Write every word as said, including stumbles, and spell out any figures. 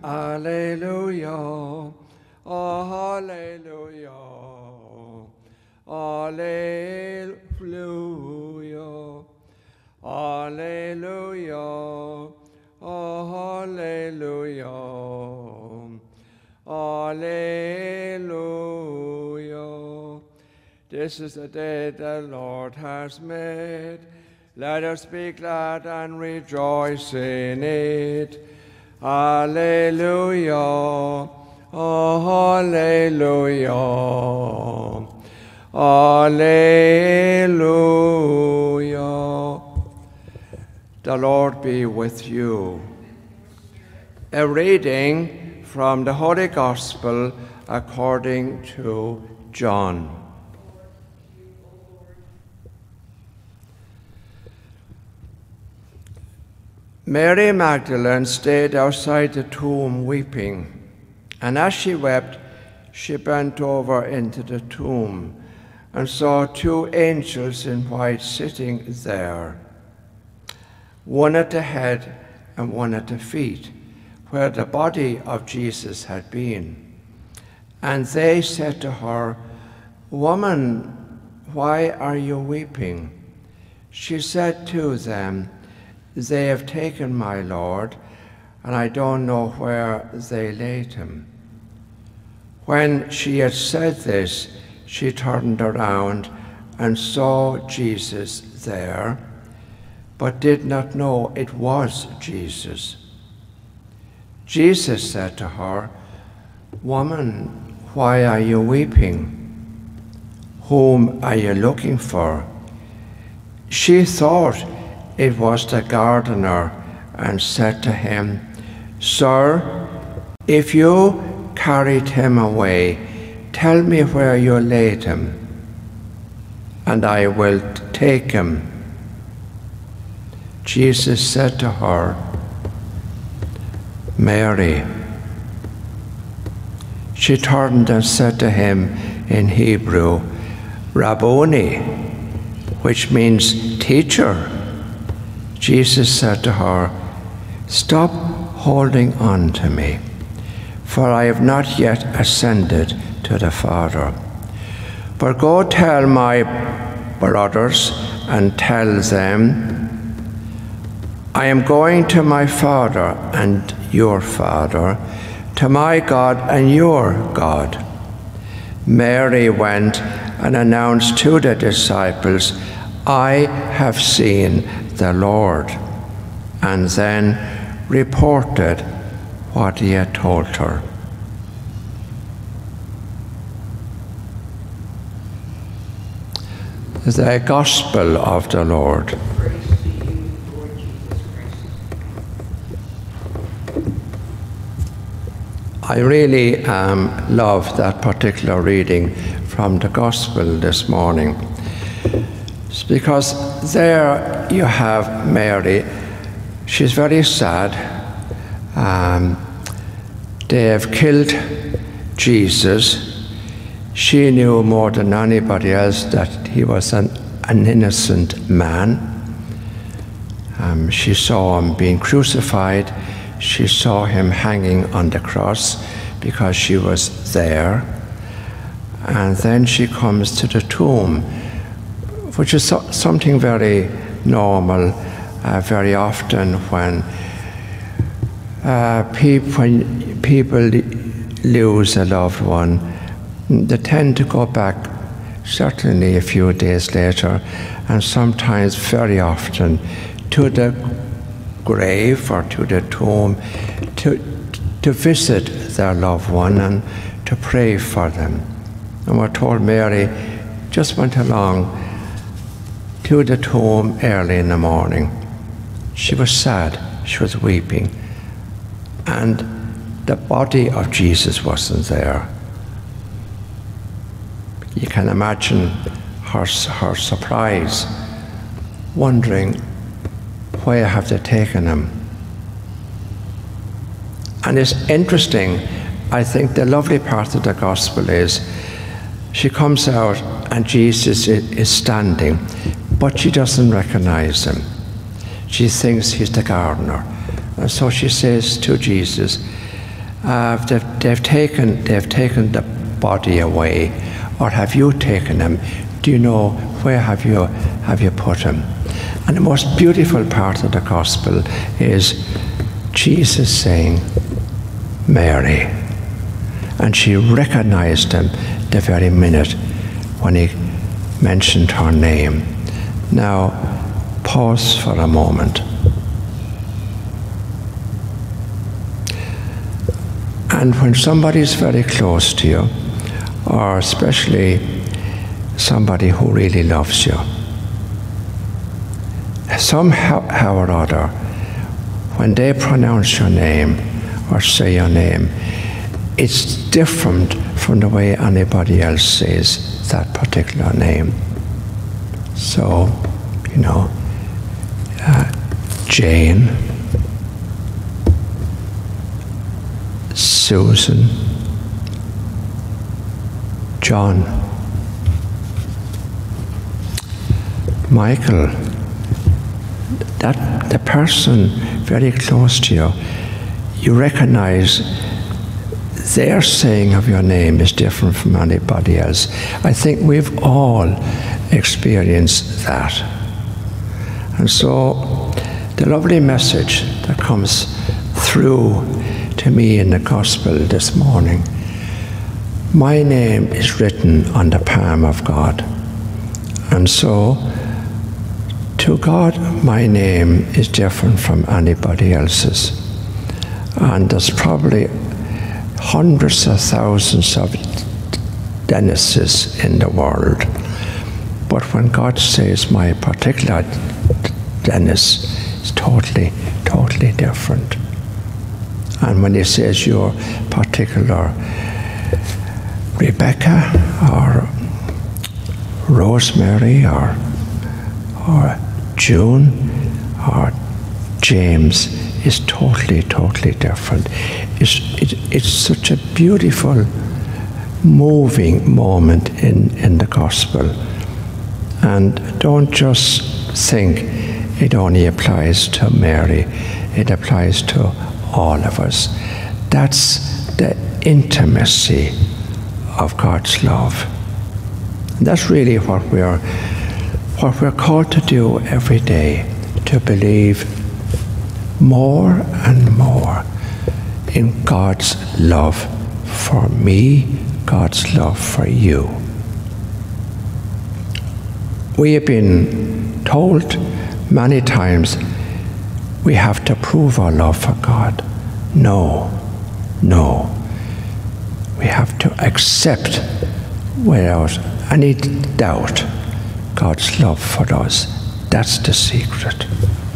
Alleluia, Alleluia, Alleluia, Alleluia, Alleluia, Alleluia. This is the day the Lord has made. Let us be glad and rejoice in it. Alleluia, Alleluia, Alleluia. The Lord be with you. A reading from the Holy Gospel according to John. Mary Magdalene stayed outside the tomb weeping, and as she wept, she bent over into the tomb and saw two angels in white sitting there, one at the head and one at the feet, where the body of Jesus had been. And they said to her, "Woman, why are you weeping?" She said to them, "They have taken my Lord, and I don't know where they laid him." When she had said this, she turned around and saw Jesus there, but did not know it was Jesus. Jesus said to her, "Woman, why are you weeping? Whom are you looking for?" She thought it was the gardener, and said to him, "Sir, if you carried him away, tell me where you laid him, and I will take him." Jesus said to her, "Mary." She turned and said to him in Hebrew, "Rabboni," which means teacher. Jesus said to her, "Stop holding on to me, for I have not yet ascended to the Father. But go tell my brothers and tell them, I am going to my Father and your Father, to my God and your God." Mary went and announced to the disciples, "I have seen the Lord," and then reported what he had told her. The Gospel of the Lord. I really um, love that particular reading from the Gospel this morning. It's because there you have Mary. She's very sad. Um, they have killed Jesus. She knew more than anybody else that he was an, an innocent man. Um, she saw him being crucified. She saw him hanging on the cross because she was there. And then she comes to the tomb, which is so, something very normal, uh, very often when, uh, peop when people lose a loved one, they tend to go back certainly a few days later, and sometimes very often to the grave or to the tomb to, to visit their loved one and to pray for them. And we're told Mary just went along to the tomb early in the morning. She was sad, she was weeping, and the body of Jesus wasn't there. You can imagine her, her surprise, wondering, where have they taken him? And it's interesting, I think the lovely part of the Gospel is, she comes out and Jesus is standing, but she doesn't recognize him. She thinks he's the gardener. And so she says to Jesus, Uh, they've, they've, taken, they've taken the body away, or have you taken him? Do you know where have you, have you put him? And the most beautiful part of the gospel is Jesus saying, Mary. And she recognized him the very minute when he mentioned her name. Now, pause for a moment. And when somebody's very close to you, or especially somebody who really loves you, somehow or other, when they pronounce your name or say your name, it's different from the way anybody else says that particular name. So, you know, uh, Jane, Susan, John, Michael, that the person very close to you, you recognize their saying of your name is different from anybody else. I think we've all experienced that. And so the lovely message that comes through to me in the gospel this morning, my name is written on the palm of God. And so to God, my name is different from anybody else's. And there's probably hundreds of thousands of Dennises in the world. But when God says my particular Dennis, it's totally, totally different. And when he says your particular Rebecca or Rosemary or or June or James, is totally, totally different. It's, it, it's such a beautiful, moving moment in, in the gospel. And don't just think it only applies to Mary, it applies to all of us. That's the intimacy of God's love. And that's really what we're, what we're called to do every day, to believe more and more in God's love for me, God's love for you. We have been told many times we have to prove our love for God. No, no. We have to accept without any doubt God's love for us. That's the secret.